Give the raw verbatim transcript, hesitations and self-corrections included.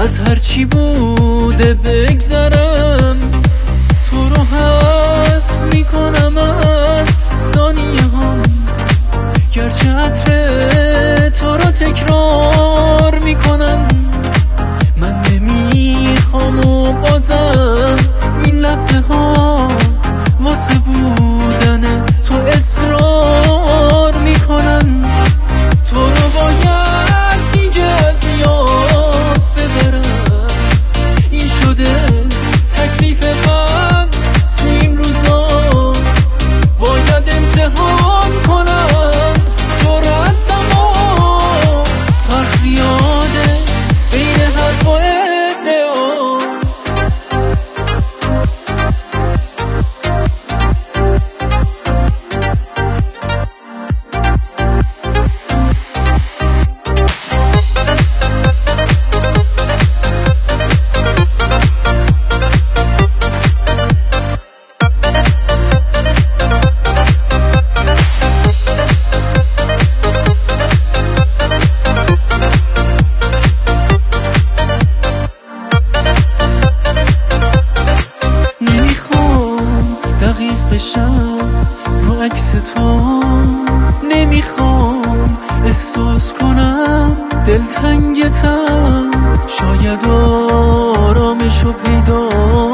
از هرچی بوده بگذرم، تو رو حذف میکنم از ثانیه هم، گرچه عطر تو رو تکرار میکنم. من نمیخوام و بازم این لحظه ها واسه بودن تو اصرار میکنن. تو رو باید دیگه از یاد ببرم، این شده تکلیف من تو این روزا. باید امتحان کنم جرأتم و فرق زیاده بین حرف و ادعا. دقیق بشم رو عکس تو، نمیخوام احساس کنم دلتنگتم. شاید آرامشو پیدا